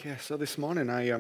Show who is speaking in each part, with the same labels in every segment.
Speaker 1: Okay, so this morning I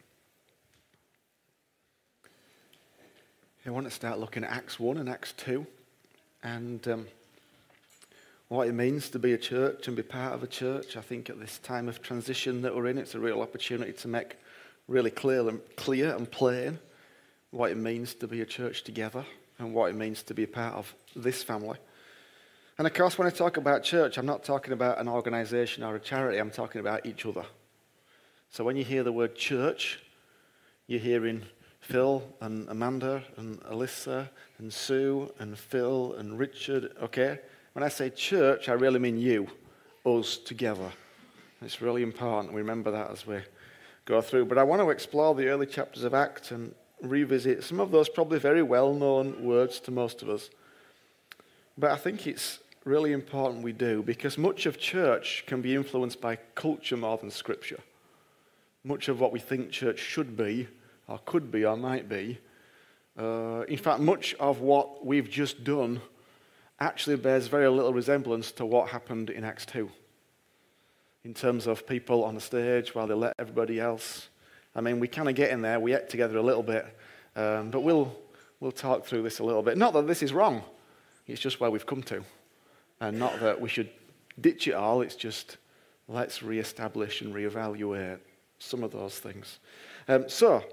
Speaker 1: want to start looking at Acts 1 and Acts 2 and what it means to be a church and be part of a church. I think at this time of transition that we're in, it's a real opportunity to make really clear and plain what it means to be a church together and what it means to be a part of this family. And of course, when I talk about church, I'm not talking about an organisation or a charity, I'm talking about each other. So when you hear the word church, you're hearing Phil and Amanda and Alyssa and Sue and Phil and Richard, okay? When I say church, I really mean you, us together. It's really important we remember that as we go through. But I want to explore the early chapters of Acts and revisit some of those probably very well-known words to most of us. But I think it's really important we do, because much of church can be influenced by culture more than Scripture. Much of what we think church should be, or could be, or might be. In fact, much of what we've just done actually bears very little resemblance to what happened in Acts 2. In terms of people on the stage while they let everybody else. I mean, we kind of get in there, we ate together a little bit, but we'll talk through this a little bit. Not that this is wrong, it's just where we've come to. And not that we should ditch it all, it's just let's re-establish and re-evaluate some of those things. I've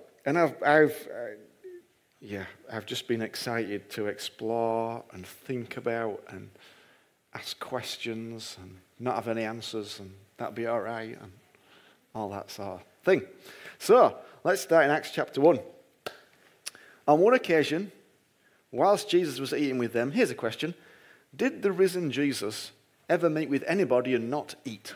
Speaker 1: just been excited to explore and think about and ask questions and not have any answers, and that'll be all right, and all that sort of thing. So, let's start in Acts chapter 1. On one occasion, whilst Jesus was eating with them, here's a question: did the risen Jesus ever meet with anybody and not eat?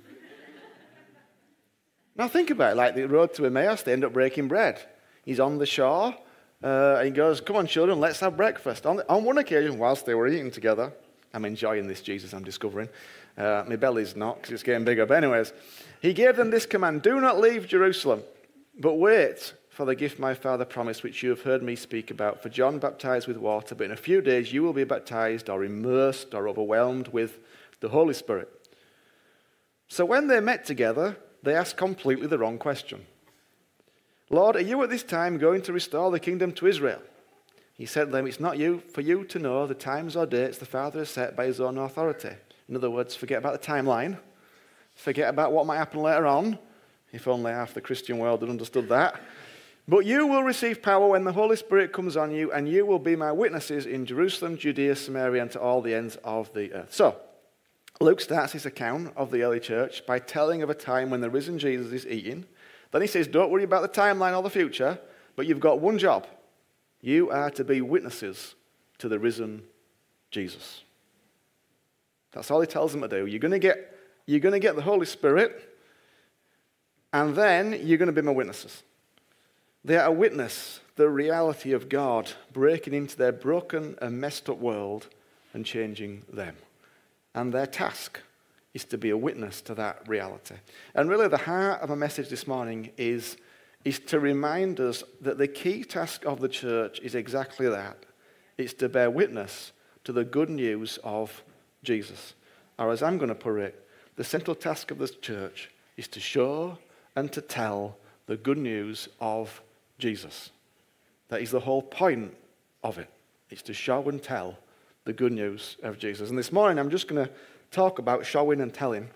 Speaker 1: Now think about it, like the road to Emmaus, they end up breaking bread. He's on the shore, and he goes, come on children, let's have breakfast. On one occasion, whilst they were eating together, I'm enjoying this Jesus I'm discovering. My belly's not, because it's getting bigger. But anyways, he gave them this command: do not leave Jerusalem, but wait for the gift my Father promised, which you have heard me speak about. For John baptized with water, but in a few days you will be baptized or immersed or overwhelmed with the Holy Spirit. So when they met together, they asked completely the wrong question. Lord, are you at this time going to restore the kingdom to Israel? He said to them, it's not for you to know the times or dates the Father has set by his own authority. In other words, forget about the timeline. Forget about what might happen later on. If only half the Christian world had understood that. But you will receive power when the Holy Spirit comes on you, and you will be my witnesses in Jerusalem, Judea, Samaria, and to all the ends of the earth. So, Luke starts his account of the early church by telling of a time when the risen Jesus is eating. Then he says, don't worry about the timeline or the future, but you've got one job. You are to be witnesses to the risen Jesus. That's all he tells them to do. You're going to get the Holy Spirit, and then you're going to be my witnesses. They are to witness the reality of God breaking into their broken and messed up world and changing them. And their task is to be a witness to that reality. And really the heart of a message this morning is to remind us that the key task of the church is exactly that. It's to bear witness to the good news of Jesus. Or as I'm going to put it, the central task of the church is to show and to tell the good news of Jesus. That is the whole point of it. It's to show and tell the good news of Jesus. And this morning I'm just going to talk about showing and telling.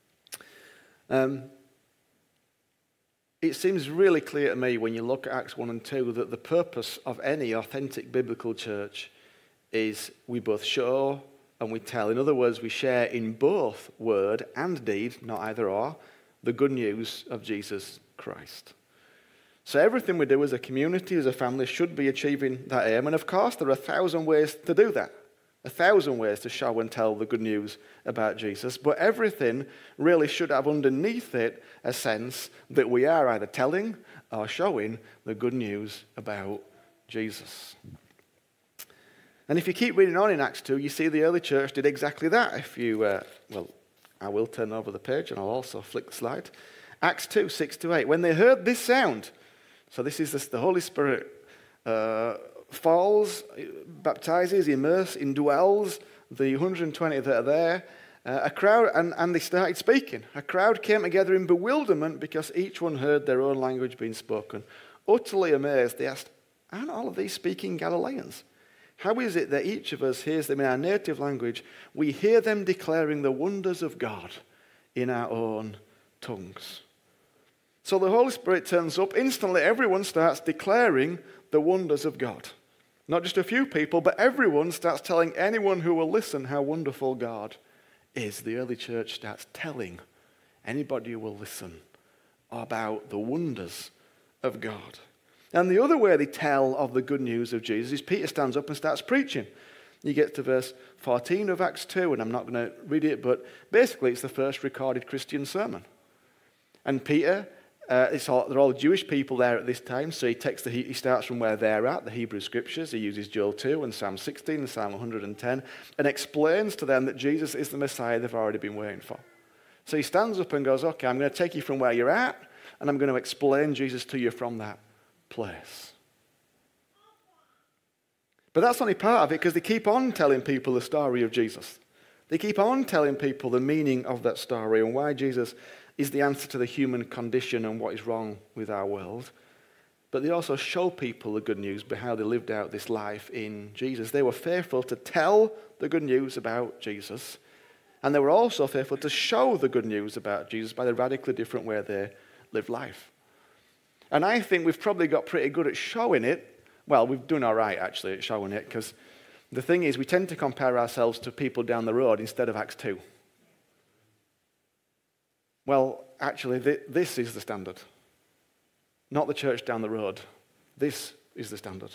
Speaker 1: It seems really clear to me when you look at Acts 1 and 2 that the purpose of any authentic biblical church is we both show and we tell. In other words, we share in both word and deed, not either or, the good news of Jesus Christ. So everything we do as a community, as a family, should be achieving that aim. And of course, there are 1,000 ways to do that. 1,000 ways to show and tell the good news about Jesus. But everything really should have underneath it a sense that we are either telling or showing the good news about Jesus. And if you keep reading on in Acts 2, you see the early church did exactly that. I will turn over the page and I'll also flick the slide. Acts 2, 6-8. When they heard this sound, so this is the Holy Spirit falls, baptizes, immerses, indwells the 120 that are there. A crowd, and they started speaking. A crowd came together in bewilderment because each one heard their own language being spoken. Utterly amazed, they asked, aren't all of these speaking Galileans? How is it that each of us hears them in our native language? We hear them declaring the wonders of God in our own tongues. So the Holy Spirit turns up. Instantly, everyone starts declaring the wonders of God. Not just a few people, but everyone starts telling anyone who will listen how wonderful God is. The early church starts telling anybody who will listen about the wonders of God. And the other way they tell of the good news of Jesus is Peter stands up and starts preaching. You get to verse 14 of Acts 2, and I'm not going to read it, but basically it's the first recorded Christian sermon. And Peter, they're all Jewish people there at this time, so he starts from where they're at, the Hebrew Scriptures. He uses Joel 2 and Psalm 16 and Psalm 110, and explains to them that Jesus is the Messiah they've already been waiting for. So he stands up and goes, okay, I'm going to take you from where you're at, and I'm going to explain Jesus to you from that place. But that's only part of it, because they keep on telling people the story of Jesus. They keep on telling people the meaning of that story and why Jesus is the answer to the human condition and what is wrong with our world. But they also show people the good news by how they lived out this life in Jesus. They were faithful to tell the good news about Jesus, and they were also faithful to show the good news about Jesus by the radically different way they lived life. And I think we've probably got pretty good at showing it. Well, we've done all right, actually, at showing it, because the thing is, we tend to compare ourselves to people down the road instead of Acts 2. Well, actually, this is the standard. Not the church down the road. This is the standard.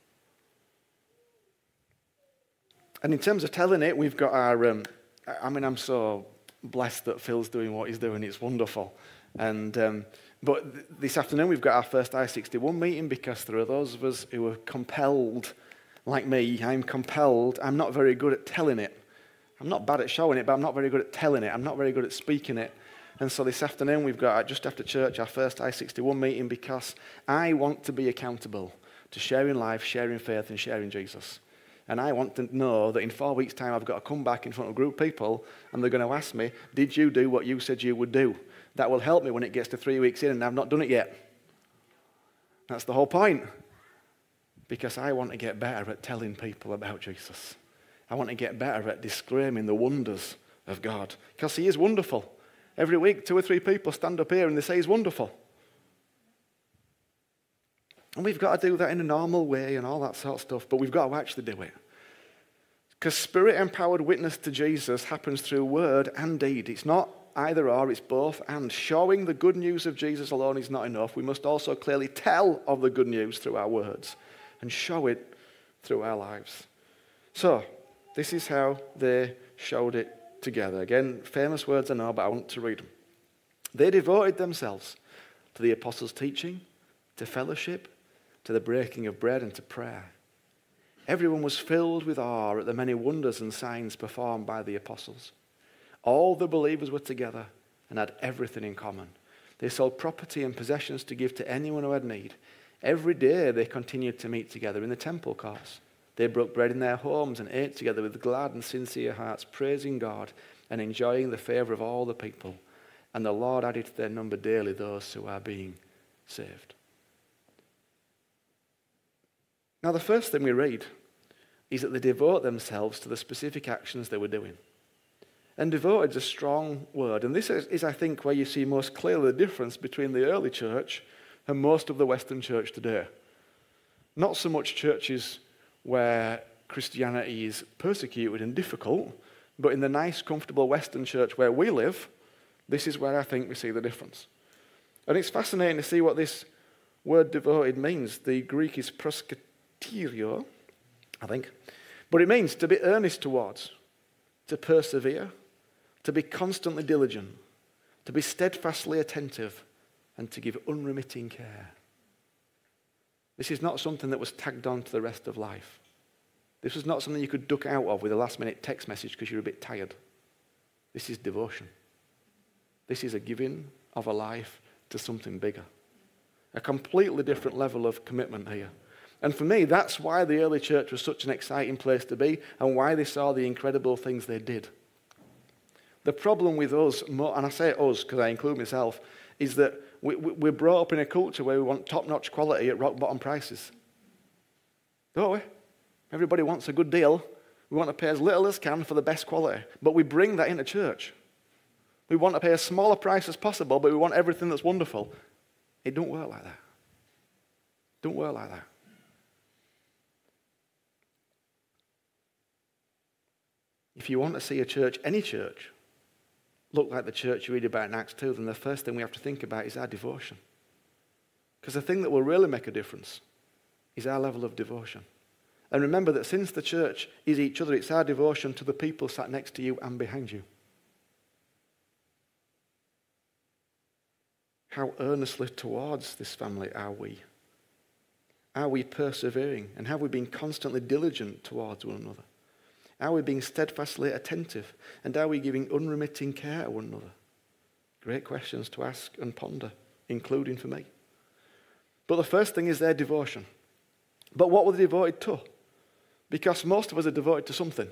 Speaker 1: And in terms of telling it, we've got our... I'm so blessed that Phil's doing what he's doing. It's wonderful. And... But this afternoon we've got our first I61 meeting, because there are those of us who are compelled, like me, I'm compelled. I'm not very good at telling it. I'm not bad at showing it, but I'm not very good at telling it. I'm not very good at speaking it. And so this afternoon we've got, just after church, our first I61 meeting, because I want to be accountable to sharing life, sharing faith, and sharing Jesus. And I want to know that in 4 weeks' time I've got to come back in front of a group of people, and they're going to ask me, did you do what you said you would do? That will help me when it gets to 3 weeks in and I've not done it yet. That's the whole point. Because I want to get better at telling people about Jesus. I want to get better at describing the wonders of God. Because he is wonderful. Every week, 2 or 3 people stand up here and they say he's wonderful. And we've got to do that in a normal way and all that sort of stuff, but we've got to actually do it. Because Spirit-empowered witness to Jesus happens through word and deed. It's not either or, it's both. And showing the good news of Jesus alone is not enough. We must also clearly tell of the good news through our words and show it through our lives. So, this is how they showed it together. Again, famous words I know, but I want to read them. They devoted themselves to the apostles' teaching, to fellowship, to the breaking of bread, and to prayer. Everyone was filled with awe at the many wonders and signs performed by the apostles. All the believers were together and had everything in common. They sold property and possessions to give to anyone who had need. Every day they continued to meet together in the temple courts. They broke bread in their homes and ate together with glad and sincere hearts, praising God and enjoying the favor of all the people. And the Lord added to their number daily those who are being saved. Now, the first thing we read is that they devote themselves to the specific actions they were doing. And devoted is a strong word. And this is, I think, where you see most clearly the difference between the early church and most of the Western church today. Not so much churches where Christianity is persecuted and difficult, but in the nice, comfortable Western church where we live, this is where I think we see the difference. And it's fascinating to see what this word devoted means. The Greek is proskyterio, I think. But it means to be earnest towards, to persevere, to be constantly diligent, to be steadfastly attentive, and to give unremitting care. This is not something that was tagged on to the rest of life. This was not something you could duck out of with a last-minute text message because you're a bit tired. This is devotion. This is a giving of a life to something bigger. A completely different level of commitment here. And for me, that's why the early church was such an exciting place to be and why they saw the incredible things they did. The problem with us, and I say us because I include myself, is that we're brought up in a culture where we want top-notch quality at rock-bottom prices. Don't we? Everybody wants a good deal. We want to pay as little as can for the best quality. But we bring that into church. We want to pay as small a price as possible, but we want everything that's wonderful. It don't work like that. Don't work like that. If you want to see a church, any church, look like the church you read about in Acts 2, then the first thing we have to think about is our devotion. Because the thing that will really make a difference is our level of devotion. And remember that since the church is each other, it's our devotion to the people sat next to you and behind you. How earnestly towards this family are we? Are we persevering? And have we been constantly diligent towards one another? Are we being steadfastly attentive? And are we giving unremitting care to one another? Great questions to ask and ponder, including for me. But the first thing is their devotion. But what were they devoted to? Because most of us are devoted to something.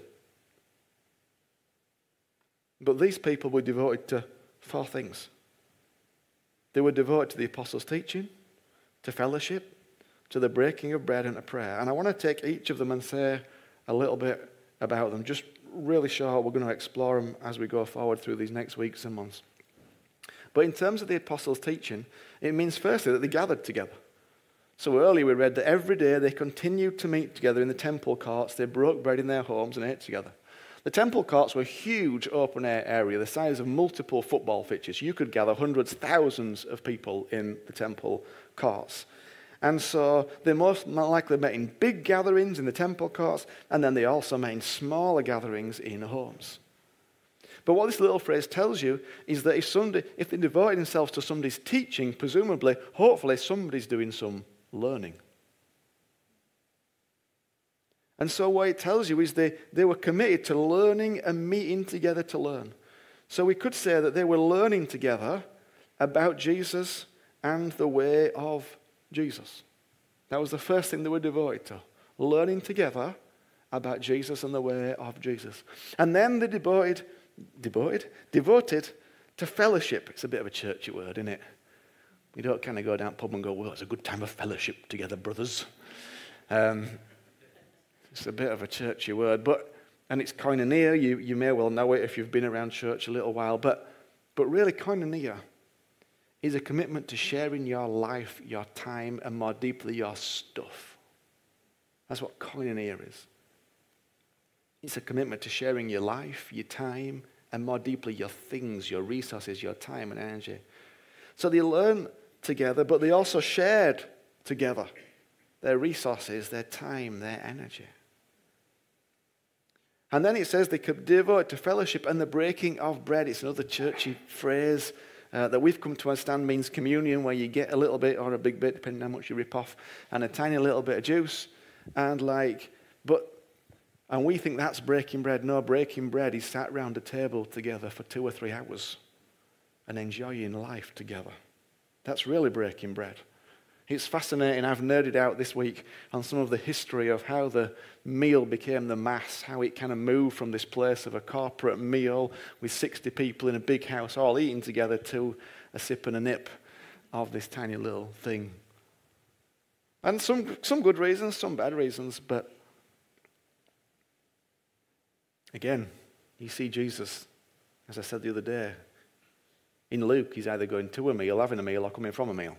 Speaker 1: But these people were devoted to 4 things. They were devoted to the apostles' teaching, to fellowship, to the breaking of bread and to prayer. And I want to take each of them and say a little bit about them. Just really short, we're going to explore them as we go forward through these next weeks and months. But in terms of the apostles' teaching, it means firstly that they gathered together. So earlier we read that every day they continued to meet together in the temple courts. They broke bread in their homes and ate together. The temple courts were a huge open-air area, the size of multiple football pitches. You could gather hundreds, thousands of people in the temple courts. And so they most likely met in big gatherings in the temple courts, and then they also met in smaller gatherings in homes. But what this little phrase tells you is that if they devoted themselves to somebody's teaching, presumably, hopefully, somebody's doing some learning. And so what it tells you is they were committed to learning and meeting together to learn. So we could say that they were learning together about Jesus and the way of Jesus. That was the first thing they were devoted to. Learning together about Jesus and the way of Jesus. And then they devoted to fellowship. It's a bit of a churchy word, isn't it? We don't kind of go down the pub and go, well, it's a good time of fellowship together, brothers. It's a bit of a churchy word, and it's koinonia. You may well know it if you've been around church a little while, but really koinonia is a commitment to sharing your life, your time, and more deeply your stuff. That's what koinonia is. It's a commitment to sharing your life, your time, and more deeply your things, your resources, your time and energy. So they learned together, but they also shared together their resources, their time, their energy. And then it says they could devote to fellowship and the breaking of bread. It's another churchy phrase that we've come to understand means communion, where you get a little bit or a big bit, depending on how much you rip off, and a tiny little bit of juice. And we think that's breaking bread. No, breaking bread is sat round a table together for 2 or 3 hours and enjoying life together. That's really breaking bread. It's fascinating. I've nerded out this week on some of the history of how the meal became the mass, how it kind of moved from this place of a corporate meal with 60 people in a big house all eating together to a sip and a nip of this tiny little thing. And some good reasons, some bad reasons, but again, you see Jesus, as I said the other day, in Luke, he's either going to a meal, having a meal, or coming from a meal.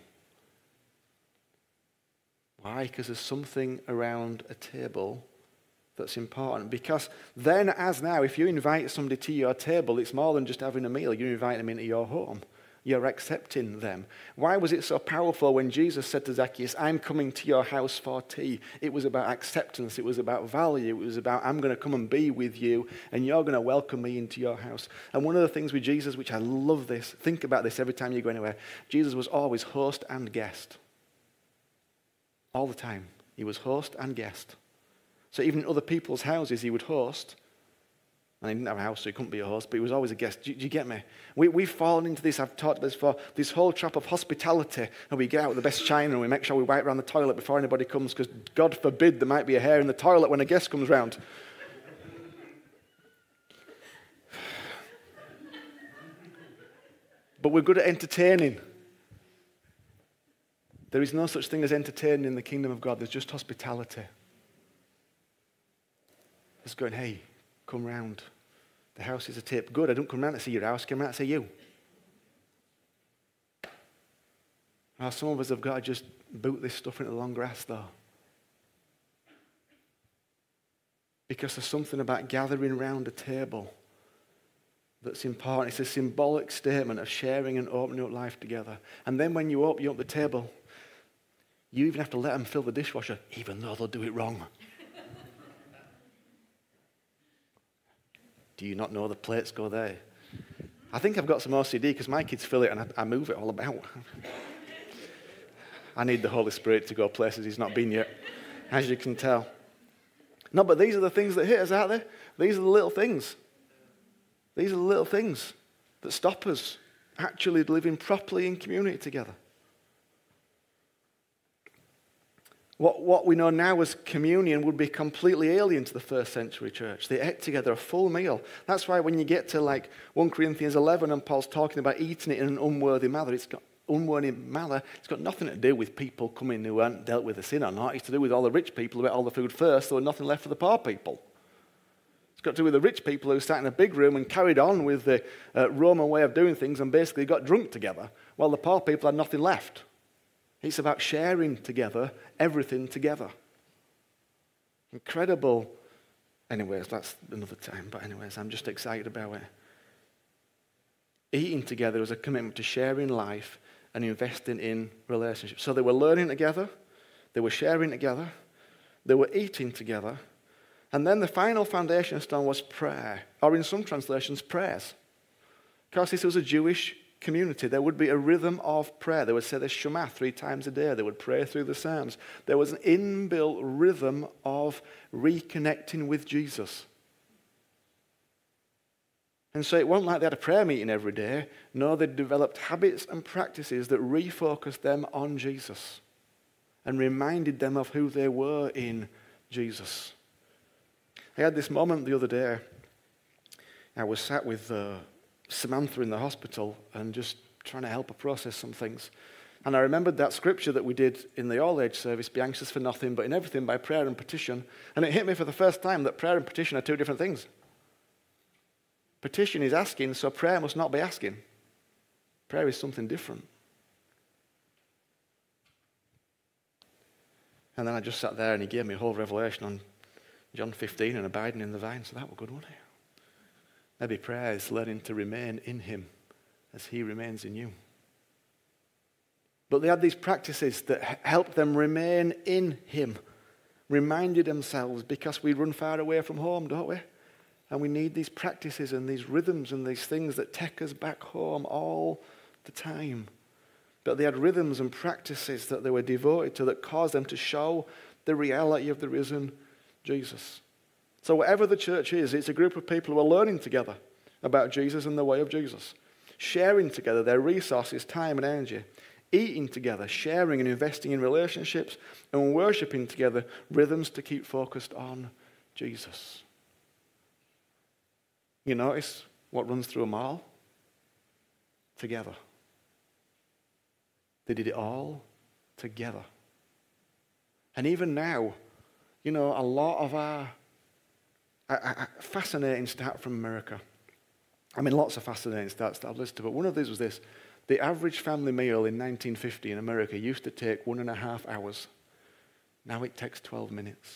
Speaker 1: Why? Because there's something around a table that's important. Because then, as now, if you invite somebody to your table, it's more than just having a meal. You invite them into your home. You're accepting them. Why was it so powerful when Jesus said to Zacchaeus, I'm coming to your house for tea? It was about acceptance. It was about value. It was about, I'm going to come and be with you, and you're going to welcome me into your house. And one of the things with Jesus, which I love this, think about this every time you go anywhere, Jesus was always host and guest. All the time. He was host and guest. So even in other people's houses, he would host. And he didn't have a house, so he couldn't be a host, but he was always a guest. Do you get me? We've fallen into this, I've talked about this before, this whole trap of hospitality. And we get out the best china and we make sure we wipe around the toilet before anybody comes, because God forbid there might be a hair in the toilet when a guest comes round. But we're good at entertaining. There is no such thing as entertaining in the kingdom of God. There's just hospitality. Just going, hey, come round. The house is a tip. Good, I don't come round to see your house. I come round to see you. Now, some of us have got to just boot this stuff into the long grass, though. Because there's something about gathering round a table that's important. It's a symbolic statement of sharing and opening up life together. And then when you open up the table, you even have to let them fill the dishwasher, even though they'll do it wrong. Do you not know the plates go there? I think I've got some OCD because my kids fill it and I move it all about. I need the Holy Spirit to go places he's not been yet, as you can tell. No, but these are the things that hit us, aren't they? These are the little things. These are the little things that stop us actually living properly in community together. What we know now as communion would be completely alien to the first century church. They ate together a full meal. That's why when you get to like 1 Corinthians 11 and Paul's talking about eating it in an unworthy manner, it's got nothing to do with people coming who hadn't dealt with the sin or not. It's to do with all the rich people who ate all the food first, so there was nothing left for the poor people. It's got to do with the rich people who sat in a big room and carried on with the Roman way of doing things and basically got drunk together, while the poor people had nothing left. It's about sharing together, everything together. Incredible. Anyways, that's another time. But anyways, I'm just excited about it. Eating together was a commitment to sharing life and investing in relationships. So they were learning together, they were sharing together, they were eating together, and then the final foundation stone was prayer, or in some translations, prayers. Because this was a Jewish community, there would be a rhythm of prayer. They would say the Shema 3 times a day. They would pray through the Psalms. There was an inbuilt rhythm of reconnecting with Jesus. And so it wasn't like they had a prayer meeting every day. No, they developed habits and practices that refocused them on Jesus and reminded them of who they were in Jesus. I had this moment the other day. I was sat with Samantha in the hospital and just trying to help her process some things. And I remembered that scripture that we did in the all-age service, be anxious for nothing, but in everything by prayer and petition. And it hit me for the first time that prayer and petition are two different things. Petition is asking, so prayer must not be asking. Prayer is something different. And then I just sat there and he gave me a whole revelation on John 15 and abiding in the vine. So that was good, wasn't it? Maybe prayer is learning to remain in him as he remains in you. But they had these practices that helped them remain in him, reminded themselves, because we run far away from home, don't we? And we need these practices and these rhythms and these things that take us back home all the time. But they had rhythms and practices that they were devoted to that caused them to show the reality of the risen Jesus. So whatever the church is, it's a group of people who are learning together about Jesus and the way of Jesus, sharing together their resources, time and energy, eating together, sharing and investing in relationships, and worshiping together, rhythms to keep focused on Jesus. You notice what runs through them all? Together. They did it all together. And even now, you know, a lot of our fascinating stat from America. I mean, lots of fascinating stats that I've listed, but one of these was this. The average family meal in 1950 in America used to take 1.5 hours. Now it takes 12 minutes.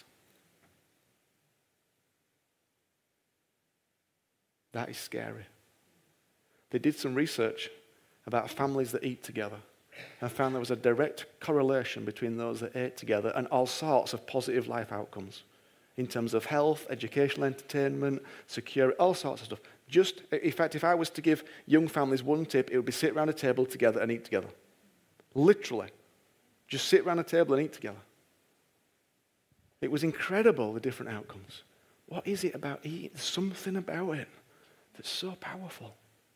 Speaker 1: That is scary. They did some research about families that eat together and found there was a direct correlation between those that ate together and all sorts of positive life outcomes in terms of health, educational entertainment, security, all sorts of stuff. Just, in fact, if I was to give young families one tip, it would be sit around a table together and eat together. Literally. Just sit around a table and eat together. It was incredible, the different outcomes. What is it about eating? There's something about it that's so powerful.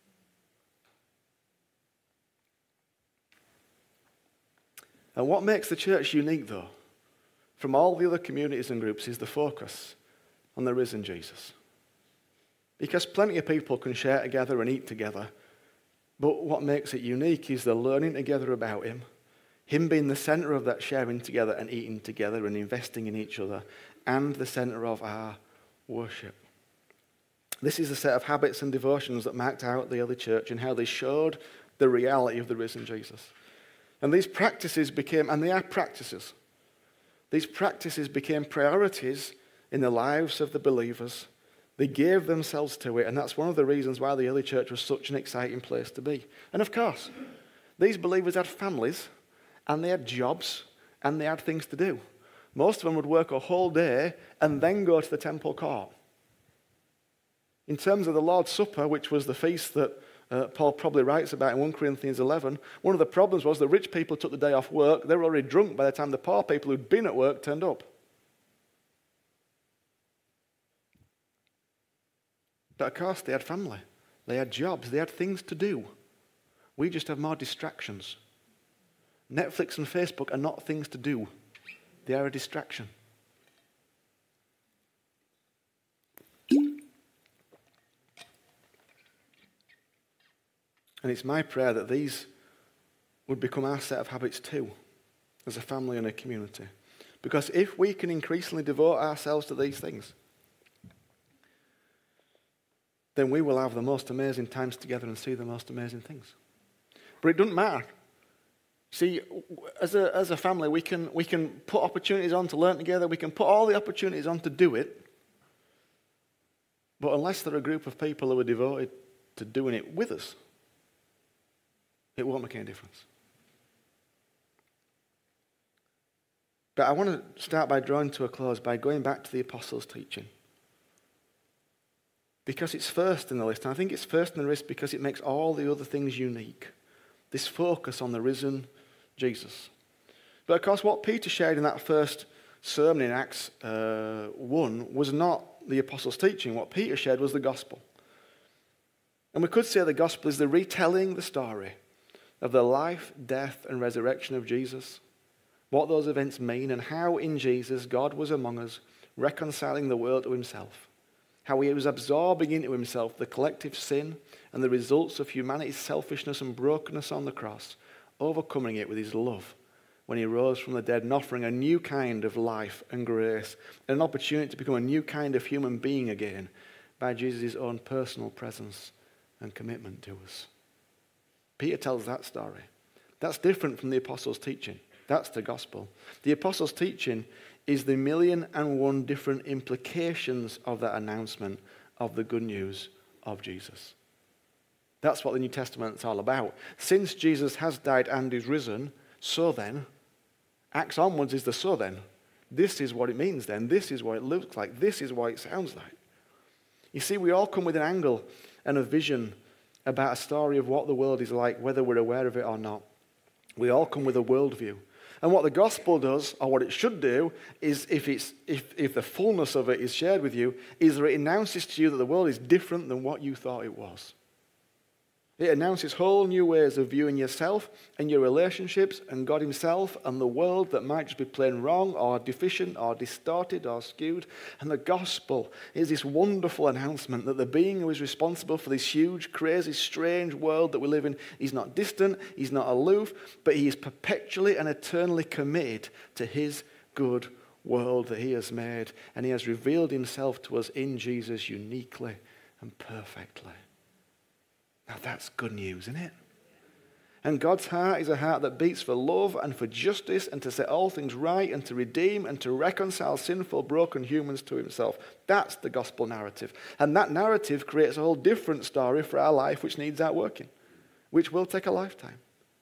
Speaker 1: And what makes the church unique, though, from all the other communities and groups, is the focus on the risen Jesus. Because plenty of people can share together and eat together But what makes it unique is the learning together about him being the center of that sharing together and eating together and investing in each other, and the center of our worship. This is a set of habits and devotions that marked out the early church and how they showed the reality of the risen Jesus. And these practices became, and they are practices, these practices became priorities in the lives of the believers. They gave themselves to it, and that's one of the reasons why the early church was such an exciting place to be. And of course, these believers had families, and they had jobs, and they had things to do. Most of them would work a whole day and then go to the temple court. In terms of the Lord's Supper, which was the feast that Paul probably writes about in 1 Corinthians 11, one of the problems was that rich people took the day off work. They were already drunk by the time the poor people who'd been at work turned up. But of course, they had family. They had jobs. They had things to do. We just have more distractions. Netflix and Facebook are not things to do. They are a distraction. And it's my prayer that these would become our set of habits too, as a family and a community. Because if we can increasingly devote ourselves to these things, then we will have the most amazing times together and see the most amazing things. But it doesn't matter. See, as a family, we can put opportunities on to learn together. We can put all the opportunities on to do it. But unless there are a group of people who are devoted to doing it with us, it won't make any difference. But I want to start by drawing to a close by going back to the apostles' teaching. Because it's first in the list. And I think it's first in the list because it makes all the other things unique. This focus on the risen Jesus. But of course, what Peter shared in that first sermon in Acts 1 was not the apostles' teaching. What Peter shared was the gospel. And we could say the gospel is the retelling the story of the life, death, and resurrection of Jesus, what those events mean, and how in Jesus God was among us, reconciling the world to himself, how he was absorbing into himself the collective sin and the results of humanity's selfishness and brokenness on the cross, overcoming it with his love when he rose from the dead and offering a new kind of life and grace, and an opportunity to become a new kind of human being again by Jesus' own personal presence and commitment to us. Peter tells that story. That's different from the apostles' teaching. That's the gospel. The apostles' teaching is the 1,000,001 different implications of that announcement of the good news of Jesus. That's what the New Testament's all about. Since Jesus has died and is risen, so then, Acts onwards is the so then. This is what it means then. This is what it looks like. This is what it sounds like. You see, we all come with an angle and a vision about a story of what the world is like, whether we're aware of it or not. We all come with a worldview. And what the gospel does, or what it should do, is if the fullness of it is shared with you, is that it announces to you that the world is different than what you thought it was. It announces whole new ways of viewing yourself and your relationships and God himself and the world that might just be plain wrong or deficient or distorted or skewed. And the gospel is this wonderful announcement that the being who is responsible for this huge, crazy, strange world that we live in is not distant, he's not aloof, but he is perpetually and eternally committed to his good world that he has made. And he has revealed himself to us in Jesus uniquely and perfectly. Now that's good news, isn't it? And God's heart is a heart that beats for love and for justice and to set all things right and to redeem and to reconcile sinful, broken humans to himself. That's the gospel narrative. And that narrative creates a whole different story for our life which needs outworking, which will take a lifetime.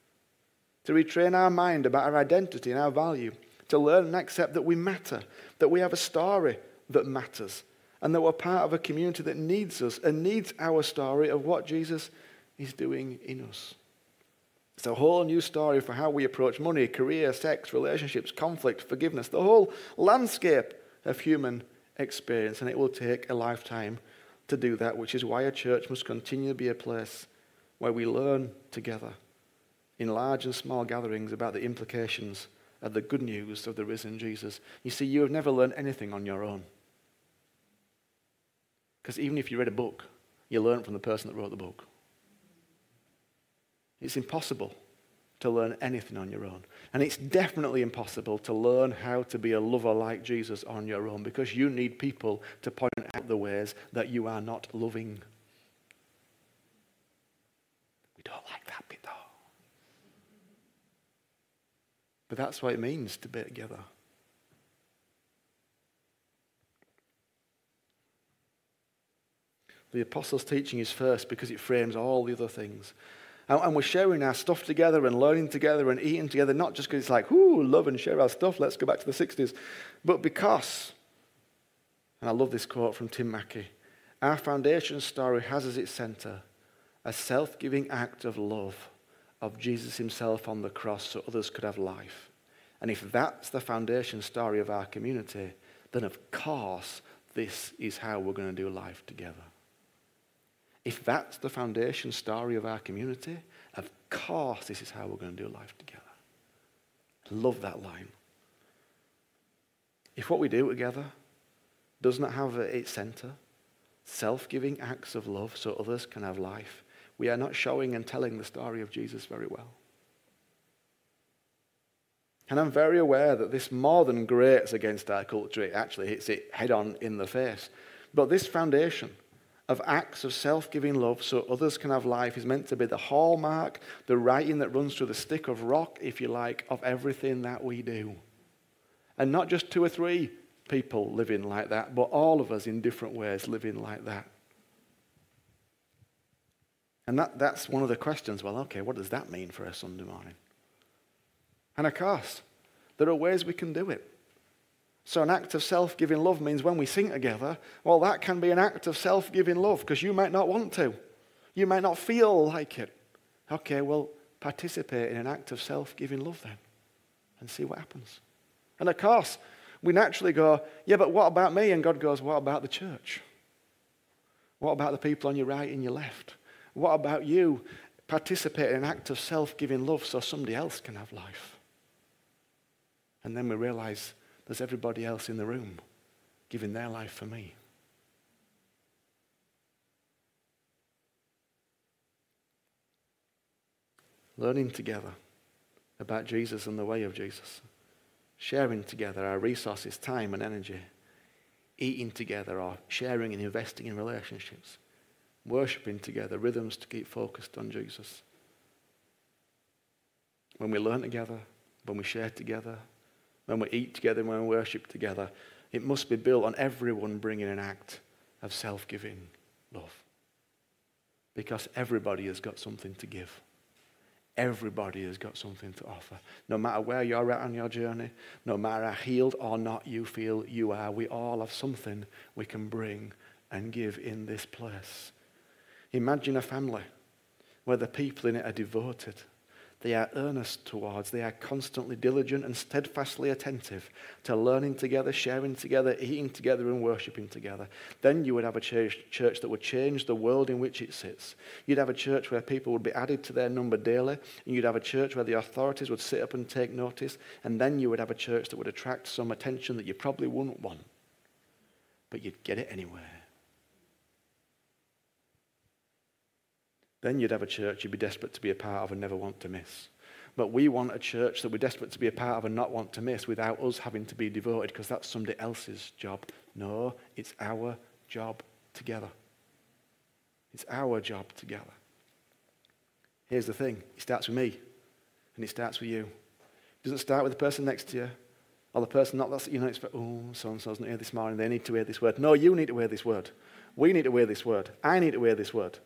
Speaker 1: To retrain our mind about our identity and our value, to learn and accept that we matter, that we have a story that matters, and that we're part of a community that needs us and needs our story of what Jesus is doing in us. It's a whole new story for how we approach money, career, sex, relationships, conflict, forgiveness, the whole landscape of human experience. And it will take a lifetime to do that, which is why a church must continue to be a place where we learn together in large and small gatherings about the implications of the good news of the risen Jesus. You see, you have never learned anything on your own. Because even if you read a book, you learn from the person that wrote the book. It's impossible to learn anything on your own. And it's definitely impossible to learn how to be a lover like Jesus on your own, because you need people to point out the ways that you are not loving. We don't like that bit though. But that's what it means to be together. The apostles' teaching is first because it frames all the other things. And we're sharing our stuff together and learning together and eating together, not just because it's like, ooh, love and share our stuff, let's go back to the 60s, but because, and I love this quote from Tim Mackey, our foundation story has as its center a self-giving act of love of Jesus himself on the cross so others could have life. And if that's the foundation story of our community, then of course this is how we're going to do life together. If that's the foundation story of our community, of course this is how we're going to do life together. I love that line. If what we do together does not have at its center self-giving acts of love so others can have life, we are not showing and telling the story of Jesus very well. And I'm very aware that this more than grates against our culture. It actually hits it head on in the face. But this foundation of acts of self-giving love so others can have life is meant to be the hallmark, the writing that runs through the stick of rock, if you like, of everything that we do. And not just 2 or 3 people living like that, but all of us in different ways living like that. And that's one of the questions. Well, okay, what does that mean for a Sunday morning? And of course, there are ways we can do it. So an act of self-giving love means when we sing together, well, that can be an act of self-giving love because you might not want to. You might not feel like it. Okay, well, participate in an act of self-giving love then and see what happens. And of course, we naturally go, yeah, but what about me? And God goes, what about the church? What about the people on your right and your left? What about you? Participate in an act of self-giving love so somebody else can have life. And then we realize there's everybody else in the room giving their life for me. Learning together about Jesus and the way of Jesus. Sharing together our resources, time and energy. Eating together or sharing and investing in relationships. Worshipping together, rhythms to keep focused on Jesus. When we learn together, when we share together, when we eat together, when we worship together, it must be built on everyone bringing an act of self-giving love. Because everybody has got something to give. Everybody has got something to offer. No matter where you're at on your journey, no matter how healed or not you feel you are, we all have something we can bring and give in this place. Imagine a family where the people in it are devoted. They are earnest towards, they are constantly diligent and steadfastly attentive to learning together, sharing together, eating together and worshipping together. Then you would have a church that would change the world in which it sits. You'd have a church where people would be added to their number daily, and you'd have a church where the authorities would sit up and take notice, and then you would have a church that would attract some attention that you probably wouldn't want, but you'd get it anyway. Then you'd have a church you'd be desperate to be a part of and never want to miss. But we want a church that we're desperate to be a part of and not want to miss without us having to be devoted because that's somebody else's job. No, it's our job together. It's our job together. Here's the thing. It starts with me and it starts with you. It doesn't start with the person next to you or the person not, it's so-and-so's not here this morning. They need to hear this word. No, you need to hear this word. We need to hear this word. I need to hear this word.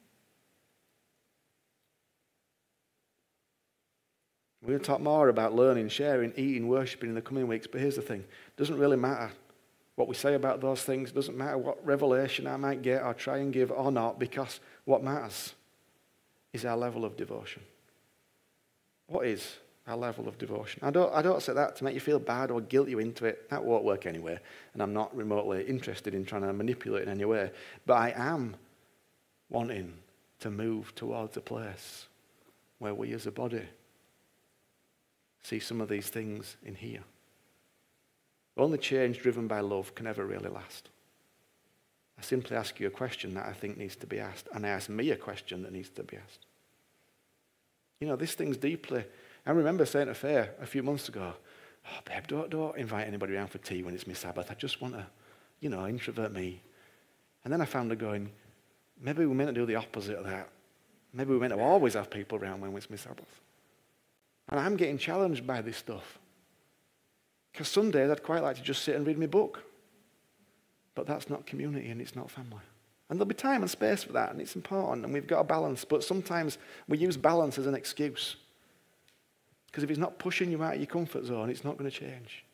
Speaker 1: We're going to talk more about learning, sharing, eating, worshipping in the coming weeks, but here's the thing. It doesn't really matter what we say about those things. It doesn't matter what revelation I might get or try and give or not, because what matters is our level of devotion. What is our level of devotion? I don't say that to make you feel bad or guilt you into it. That won't work anyway, and I'm not remotely interested in trying to manipulate in any way. But I am wanting to move towards a place where we as a body see some of these things in here. Only change driven by love can ever really last. I simply ask you a question that I think needs to be asked, and I ask me a question that needs to be asked. This thing's deeply. I remember saying to Faye a few months ago, oh, babe, don't invite anybody around for tea when it's my Sabbath. I just want to, introvert me. And then I found her going, maybe we meant to do the opposite of that. Maybe we meant to always have people around when it's my Sabbath. And I'm getting challenged by this stuff. Because some days I'd quite like to just sit and read my book. But that's not community and it's not family. And there'll be time and space for that, and it's important, and we've got a balance. But sometimes we use balance as an excuse. Because if it's not pushing you out of your comfort zone, it's not going to change.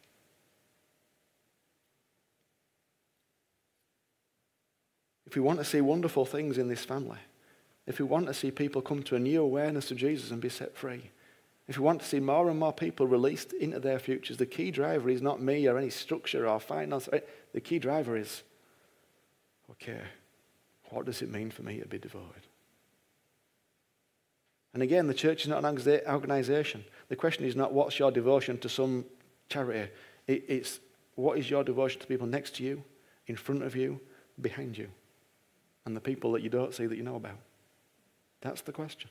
Speaker 1: If we want to see wonderful things in this family, if we want to see people come to a new awareness of Jesus and be set free, if we want to see more and more people released into their futures, the key driver is not me or any structure or finance. The key driver is, okay, what does it mean for me to be devoted? And again, the church is not an organization. The question is not what's your devotion to some charity. It's what is your devotion to people next to you, in front of you, behind you, and the people that you don't see that you know about. That's the question.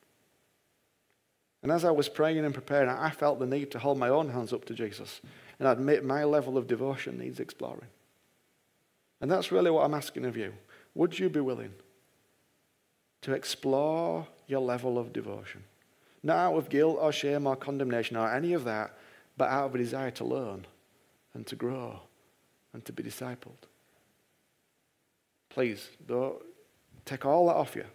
Speaker 1: And as I was praying and preparing, I felt the need to hold my own hands up to Jesus and admit my level of devotion needs exploring. And that's really what I'm asking of you. Would you be willing to explore your level of devotion? Not out of guilt or shame or condemnation or any of that, but out of a desire to learn and to grow and to be discipled. Please, don't take all that off you.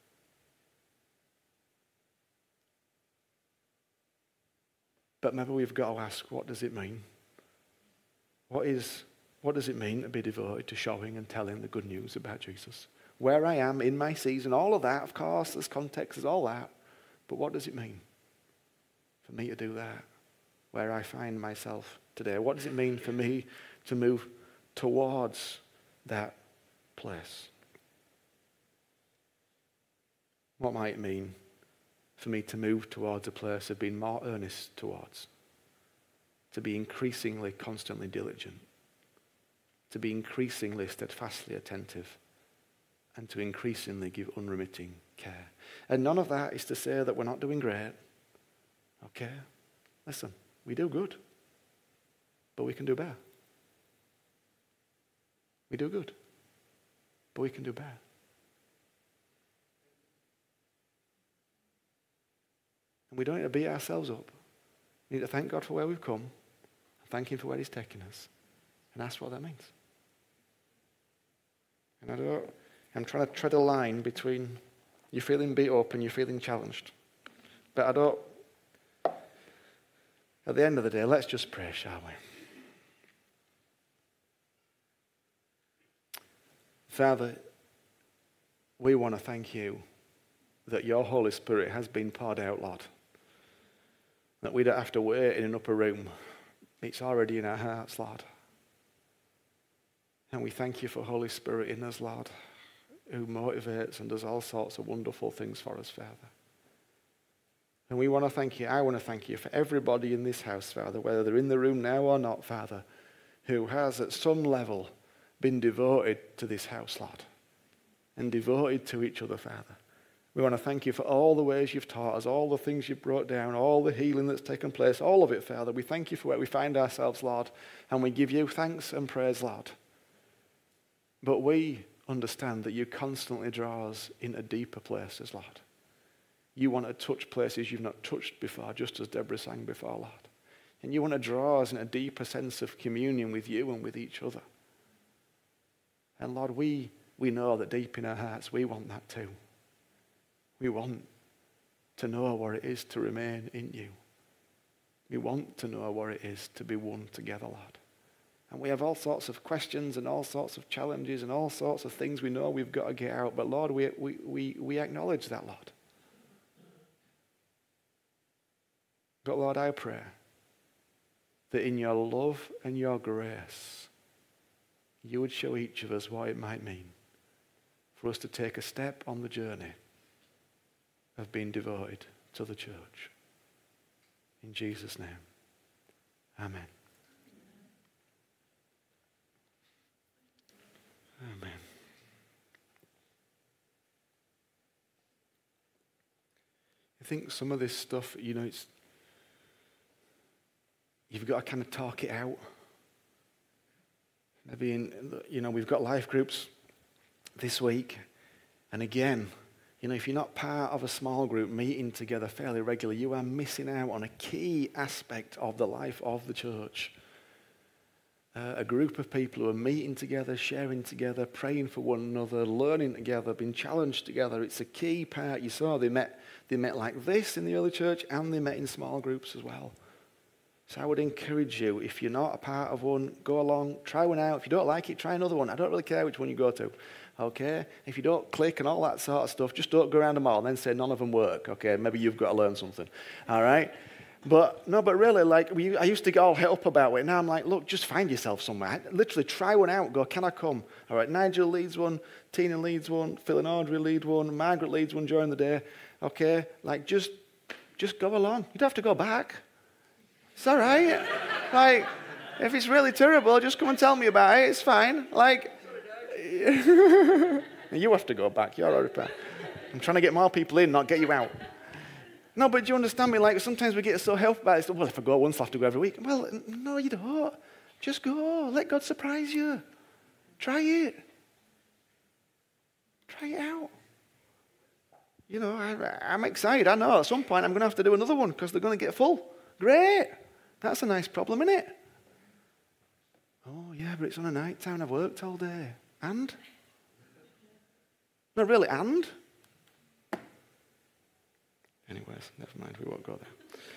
Speaker 1: But maybe we've got to ask, what does it mean? What does it mean to be devoted to showing and telling the good news about Jesus? Where I am in my season, all of that, of course, there's context, there's all that. But what does it mean for me to do that? Where I find myself today? What does it mean for me to move towards that place? What might it mean for me to move towards a place of being more earnest towards? To be increasingly, constantly diligent. To be increasingly, steadfastly attentive. And to increasingly give unremitting care. And none of that is to say that we're not doing great. Okay? Listen, we do good. But we can do better. We do good. But we can do better. And we don't need to beat ourselves up. We need to thank God for where we've come, thank Him for where He's taken us, and ask what that means. And I'm trying to tread a line between you feeling beat up and you feeling challenged. But at the end of the day, let's just pray, shall we? Father, we want to thank you that your Holy Spirit has been poured out, Lord. That we don't have to wait in an upper room. It's already in our hearts, Lord. And we thank you for Holy Spirit in us, Lord, who motivates and does all sorts of wonderful things for us, Father. And we want to thank you. I want to thank you for everybody in this house, Father, whether they're in the room now or not, Father, who has at some level been devoted to this house, Lord, and devoted to each other, Father. We want to thank you for all the ways you've taught us, all the things you've brought down, all the healing that's taken place, all of it, Father. We thank you for where we find ourselves, Lord, and we give you thanks and praise, Lord. But we understand that you constantly draw us into deeper places, Lord. You want to touch places you've not touched before, just as Deborah sang before, Lord. And you want to draw us in a deeper sense of communion with you and with each other. And Lord, we know that deep in our hearts, we want that too. We want to know what it is to remain in you. We want to know what it is to be one together, Lord. And we have all sorts of questions and all sorts of challenges and all sorts of things we know we've got to get out. But Lord, we acknowledge that, Lord. But Lord, I pray that in your love and your grace, you would show each of us what it might mean for us to take a step on the journey of being devoted to the church. In Jesus' name, amen. Amen. think some of this stuff, you've got to kind of talk it out. Maybe we've got life groups this week. And again, if you're not part of a small group meeting together fairly regularly, you are missing out on a key aspect of the life of the church. A group of people who are meeting together, sharing together, praying for one another, learning together, being challenged together. It's a key part. You saw they met like this in the early church, and they met in small groups as well. So I would encourage you, if you're not a part of one, go along, try one out. If you don't like it, try another one. I don't really care which one you go to. Okay? If you don't click and all that sort of stuff, just don't go around them all and then say none of them work. Okay? Maybe you've got to learn something. All right? But really, I used to get all het up about it. Now I'm like, look, just find yourself somewhere. Literally try one out. Go, can I come? All right, Nigel leads one, Tina leads one, Phil and Audrey lead one, Margaret leads one during the day. Okay? Just go along. You don't have to go back. It's all right. If it's really terrible, just come and tell me about it. It's fine. You have to go back. You're already back. I'm trying to get more people in, not get you out. No, but do you understand me? Sometimes we get so helped by it. Well, if I go once, I'll have to go every week. Well, no, you don't. Just go. Let God surprise you. Try it. Try it out. I'm excited. I know at some point I'm going to have to do another one because they're going to get full. Great. That's a nice problem, isn't it? Oh, yeah, but it's on a night time. I've worked all day. And? No, really, and? Anyways, never mind. We won't go there.